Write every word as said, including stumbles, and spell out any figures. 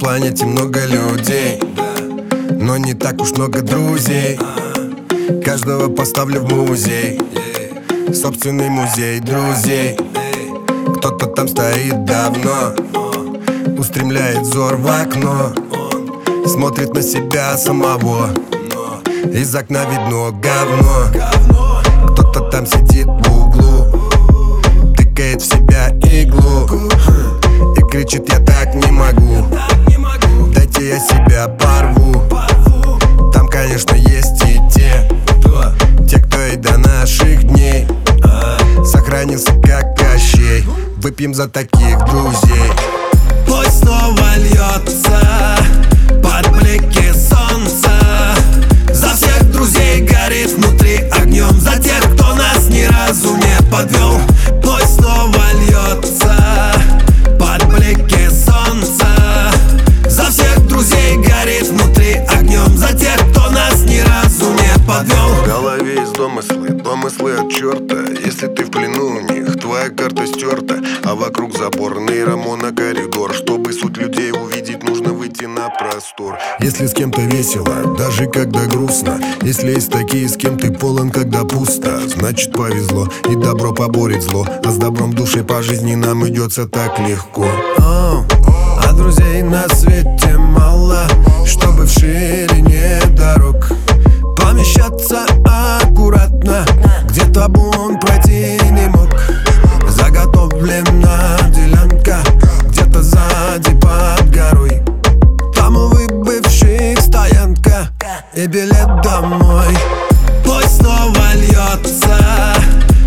планете много людей, но не так уж много друзей. Каждого поставлю в музей, собственный музей друзей. Кто-то там стоит давно, устремляет взор в окно, смотрит на себя самого, из окна видно говно. Кто-то там сидит в углу, тыкает в себя иглу и кричит: я так не могу, дайте я себя порву. Там, конечно, есть и те, те, кто и до наших дней сохранился как Кощей. Выпьем за таких друзей. Пусть снова льется под блики солнца, за всех друзей горит внутри огнем, за тех, кто нас ни разу не подвел. Пусть снова льется под блики солнца, за всех друзей горит внутри огнем, за тех, кто нас ни разу не подвел. В голове есть домыслы, домыслы от черта. Если ты в плену у них, твоя карта стерта, а вокруг забор, нейромонокоридор. Чтобы суть людей увидеть, нужно выйти на простор. Если с кем-то весело, даже когда грустно, если есть такие, с кем ты полон, когда пусто, значит повезло, и добро поборет зло. А с добром души по жизни нам идется так легко. О, а друзей на свете мало, чтобы в ширине дорог помещаться аккуратно, где табун пройти не мог. Заготовлена делянка где-то сзади под горой, там у выбывших стоянка и билет домой. Пусть снова льется